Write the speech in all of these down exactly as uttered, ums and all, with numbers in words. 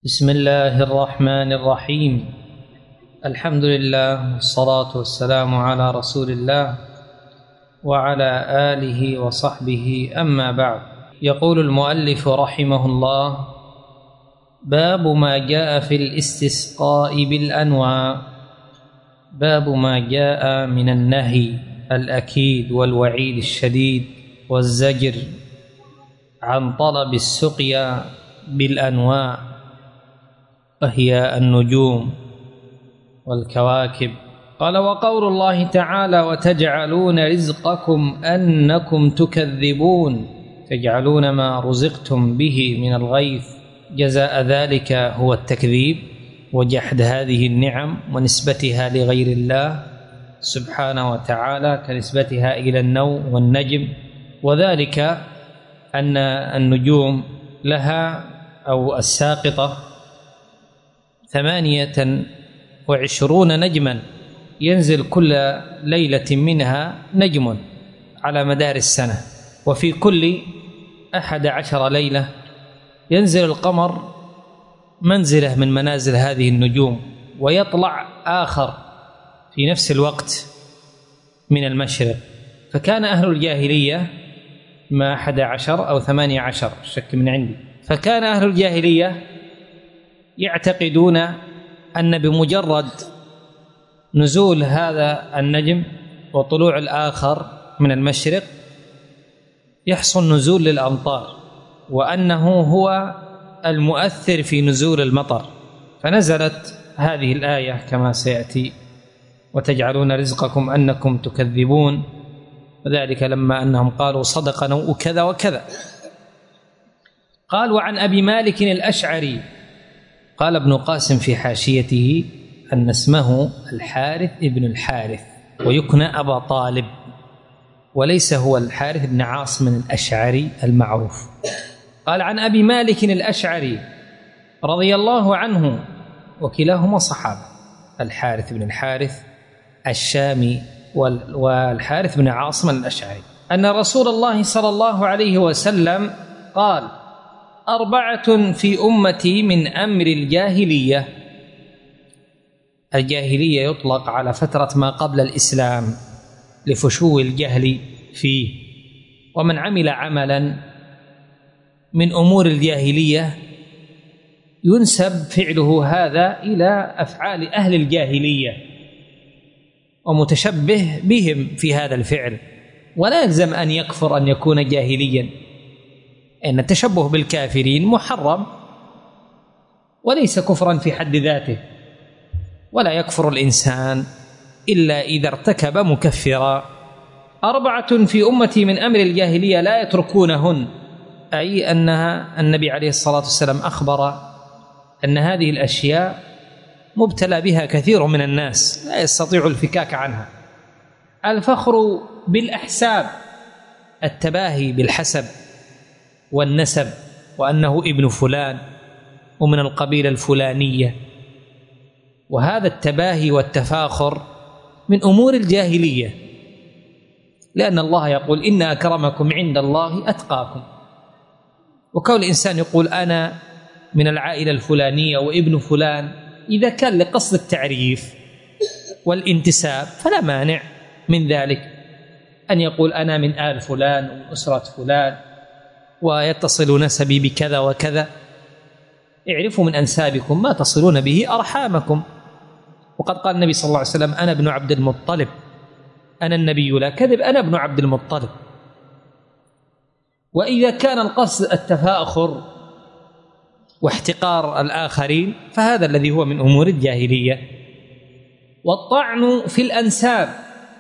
بسم الله الرحمن الرحيم. الحمد لله والصلاة والسلام على رسول الله وعلى آله وصحبه، أما بعد. يقول المؤلف رحمه الله: باب ما جاء في الاستسقاء بالأنواع. باب ما جاء من النهي الأكيد والوعيد الشديد والزجر عن طلب السقيا بالأنواع، وهي النجوم والكواكب. قال: وقول الله تعالى: وتجعلون رزقكم أنكم تكذبون، تجعلون ما رزقتم به من الغيث جزاء ذلك هو التكذيب وجحد هذه النعم ونسبتها لغير الله سبحانه وتعالى كنسبتها إلى النوم والنجم. وذلك أن النجوم لها أو الساقطة ثمانية وعشرون نجما، ينزل كل ليلة منها نجم على مدار السنة، وفي كل أحد عشر ليلة ينزل القمر منزلة من منازل هذه النجوم، ويطلع آخر في نفس الوقت من المشرق. فكان أهل الجاهلية ما أحد عشر أو ثمانية عشر، شك من عندي، فكان أهل الجاهلية يعتقدون أن بمجرد نزول هذا النجم وطلوع الآخر من المشرق يحصل نزول للأمطار، وأنه هو المؤثر في نزول المطر. فنزلت هذه الآية كما سيأتي: وتجعلون رزقكم أنكم تكذبون، وذلك لما أنهم قالوا صدق نوء كذا وكذا. قال: وعن أبي مالك الأشعري قال ابن قاسم في حاشيته أن اسمه الحارث ابن الحارث، ويكنى أبا طالب، وليس هو الحارث بن عاصم الأشعري المعروف. قال: عن أبي مالك الأشعري رضي الله عنه، وكلاهما صحابة، الحارث بن الحارث الشامي والحارث بن عاصم الأشعري، أن رسول الله صلى الله عليه وسلم قال: أربعة في أمتي من أمر الجاهلية. الجاهلية يطلق على فترة ما قبل الإسلام لفشو الجهل فيه، ومن عمل عملا من أمور الجاهلية ينسب فعله هذا إلى أفعال أهل الجاهلية ومتشبه بهم في هذا الفعل، ولا يلزم أن يكفر أن يكون جاهليا، إن التشبه بالكافرين محرم وليس كفرا في حد ذاته، ولا يكفر الإنسان إلا إذا ارتكب مكفرا. أربعة في أمتي من أمر الجاهلية لا يتركونهن، أي أنها النبي عليه الصلاة والسلام أخبر أن هذه الأشياء مبتلى بها كثير من الناس لا يستطيع الفكاك عنها: الفخر بالأحساب، التباهي بالحسب والنسب، وأنه ابن فلان ومن القبيلة الفلانية، وهذا التباهي والتفاخر من أمور الجاهلية، لأن الله يقول: إن أكرمكم عند الله أتقاكم. وكون الإنسان يقول أنا من العائلة الفلانية وابن فلان إذا كان لقصد التعريف والانتساب فلا مانع من ذلك، أن يقول أنا من آل فلان ومن أسرة فلان ويتصل نسبي بكذا وكذا. اعرفوا من أنسابكم ما تصلون به أرحامكم. وقد قال النبي صلى الله عليه وسلم: أنا ابن عبد المطلب، أنا النبي لا كذب، أنا ابن عبد المطلب. وإذا كان القصد التفاخر واحتقار الآخرين فهذا الذي هو من أمور الجاهلية. والطعن في الأنساب،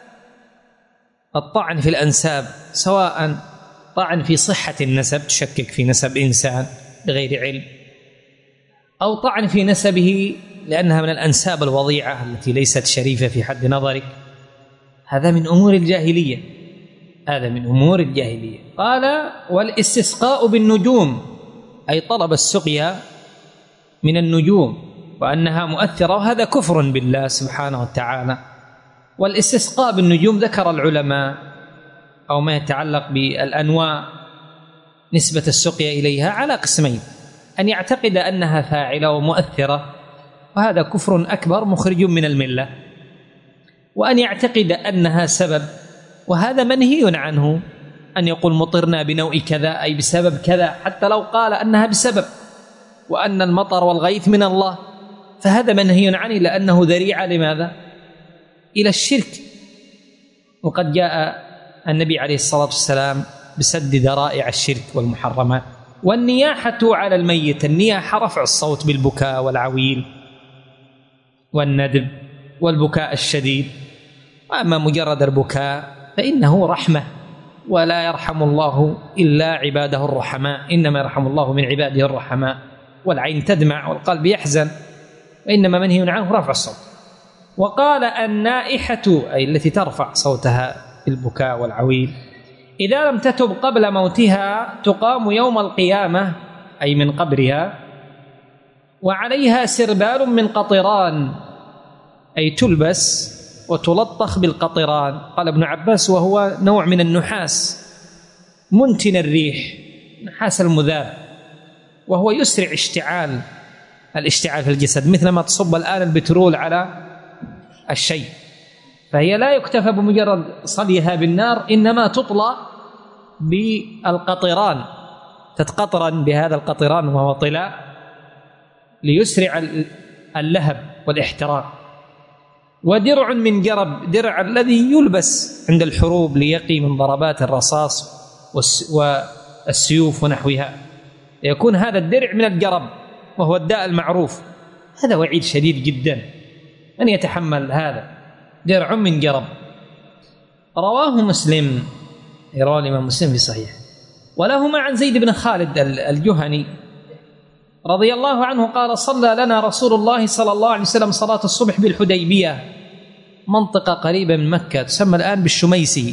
الطعن في الأنساب سواء طعن في صحة النسب، تشكك في نسب إنسان بغير علم، أو طعن في نسبه لأنها من الأنساب الوضيعة التي ليست شريفة في حد نظرك، هذا من أمور الجاهلية، هذا من أمور الجاهلية. قال: والاستسقاء بالنجوم، أي طلب السقيا من النجوم وأنها مؤثرة، وهذا كفر بالله سبحانه وتعالى. والاستسقاء بالنجوم ذكر العلماء أو ما يتعلق بالأنواع نسبة السقيا إليها على قسمين: أن يعتقد أنها فاعلة ومؤثرة، وهذا كفر أكبر مخرج من الملة، وأن يعتقد أنها سبب، وهذا منهي عنه، أن يقول مطرنا بنوء كذا أي بسبب كذا، حتى لو قال أنها بسبب وأن المطر والغيث من الله، فهذا منهي عنه لأنه ذريعة لماذا؟ إلى الشرك. وقد جاء النبي عليه الصلاة والسلام بسد ذرائع الشرك والمحرمات. والنياحة على الميت، النياحة رفع الصوت بالبكاء والعويل والندب والبكاء الشديد، وأما مجرد البكاء فإنه رحمة، ولا يرحم الله إلا عباده الرحماء، إنما يرحم الله من عباده الرحماء. والعين تدمع والقلب يحزن، وإنما منهي عنه رفع الصوت. وقال النائحة أي التي ترفع صوتها بالبكاء والعويل إذا لم تتب قبل موتها تقام يوم القيامة أي من قبرها، وعليها سربال من قطران أي تلبس وتلطخ بالقطران. قال ابن عباس وهو نوع من النحاس منتن الريح، نحاس المذاب، وهو يسرع اشتعال الاشتعال في الجسد، مثل ما تصب الآن البترول على الشيء، فهي لا يكتفى بمجرد صليها بالنار، إنما تطلى بالقطران، تتقطرن بهذا القطران وهو طلاء ليسرع اللهب والاحتراق. ودرع من جرب، درع الذي يلبس عند الحروب ليقي من ضربات الرصاص والسيوف ونحوها، يكون هذا الدرع من الجرب وهو الداء المعروف. هذا وعيد شديد جدا، من يتحمل هذا؟ درع من جرب. رواه مسلم، رواه الإمام مسلم في صحيح. ولهما عن زيد بن خالد الجهني رضي الله عنه قال صلى لنا رسول الله صلى الله عليه وسلم صلاة الصبح بالحديبية، منطقة قريبة من مكة تسمى الآن بالشميسي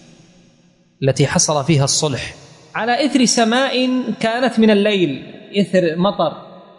التي حصل فيها الصلح، على إثر سماء كانت من الليل، إثر مطر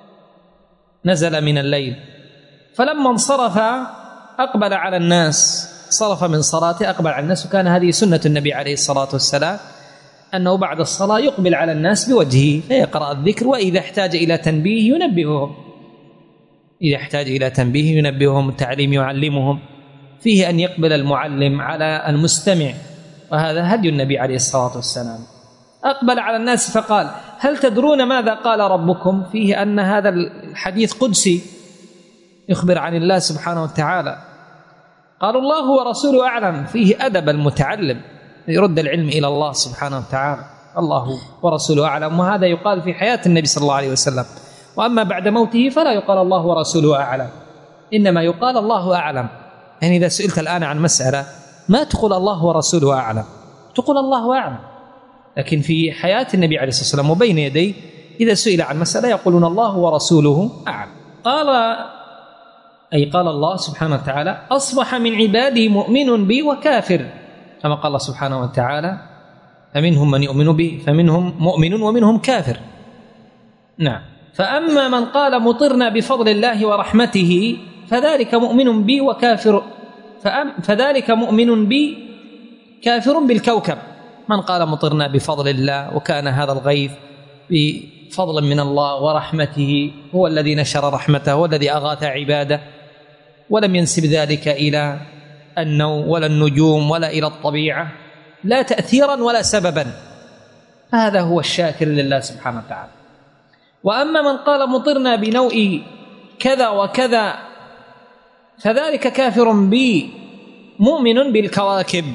نزل من الليل. فلما انصرف أقبل على الناس، صرف من صلاته أقبل على الناس، وكان هذه سنة النبي عليه الصلاة والسلام أنه بعد الصلاة يقبل على الناس بوجهه فيقرأ الذكر، وإذا احتاج إلى تنبيه ينبههم، إذا احتاج إلى تنبيه ينبههم، التعليم يعلمهم، فيه أن يقبل المعلم على المستمع، وهذا هدي النبي عليه الصلاة والسلام. أقبل على الناس فقال هل تدرون ماذا قال ربكم؟ فيه أن هذا الحديث قدسي يخبر عن الله سبحانه وتعالى. قالوا الله ورسوله أعلم، فيه أدب المتعلم يرد العلم إلى الله سبحانه وتعالى، الله ورسوله أعلم، وهذا يقال في حياة النبي صلى الله عليه وسلم. وأما بعد موته فلا يقال الله ورسوله أعلم، إنما يقال الله أعلم. يعني إذا سئلت الآن عن مسألة ما تقول الله ورسوله أعلم، تقول الله أعلم. لكن في حياة النبي عليه الصلاة والسلام وبين يديه إذا سئل عن مسألة يقولون الله ورسوله أعلم. قال أي قال الله سبحانه وتعالى أصبح من عبادي مؤمن بي وكافر، كما قال الله سبحانه وتعالى فمنهم من يؤمن بي فمنهم مؤمن ومنهم كافر. نعم. فأما من قال مطرنا بفضل الله ورحمته فذلك مؤمن بي وكافر، فذلك مؤمن بي كافر بالكوكب. من قال مطرنا بفضل الله وكان هذا الغيث بفضل من الله ورحمته، هو الذي نشر رحمته، هو الذي أغاث عباده، ولم ينسب ذلك إلى النوم ولا النجوم ولا إلى الطبيعة، لا تأثيرا ولا سببا، فهذا هو الشاكر لله سبحانه وتعالى. وأما من قال مطرنا بنوء كذا وكذا فذلك كافر بي مؤمن بالكواكب.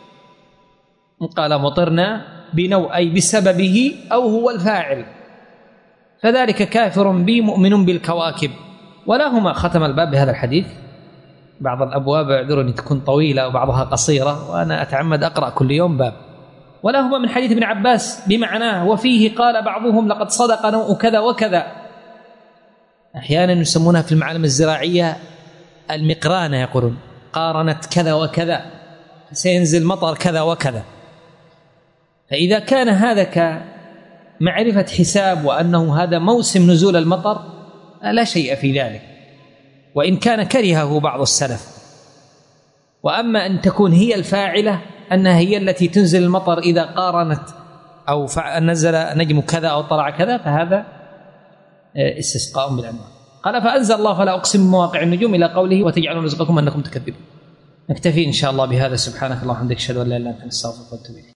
قال مطرنا بنوء أي بسببه أو هو الفاعل، فذلك كافر بي مؤمن بالكواكب. ولهما ختم الباب بهذا الحديث. بعض الأبواب اعذروني تكون طويلة وبعضها قصيرة، وأنا أتعمد أقرأ كل يوم باب. ولهما من حديث ابن عباس بمعناه، وفيه قال بعضهم لقد صدق نوء كذا وكذا. أحيانا يسمونها في المعالم الزراعية المقرانة، يقولون قارنت كذا وكذا، سينزل مطر كذا وكذا. فإذا كان هذا كمعرفة حساب وأنه هذا موسم نزول المطر لا شيء في ذلك، وإن كان كرهه بعض السلف. وأما أن تكون هي الفاعلة، أنها هي التي تنزل المطر إذا قارنت أو نزل نجم كذا أو طلع كذا، فهذا استسقاء بالأنواع. قال فأنزل الله فلا أقسم بمواقع النجوم إلى قوله وتجعلون رزقكم أنكم تكذبون. نكتفي إن شاء الله بهذا. سبحانك اللهم وبحمدك أشهد أن لا إله إلا أنت نستغفرك ونتوب إليك.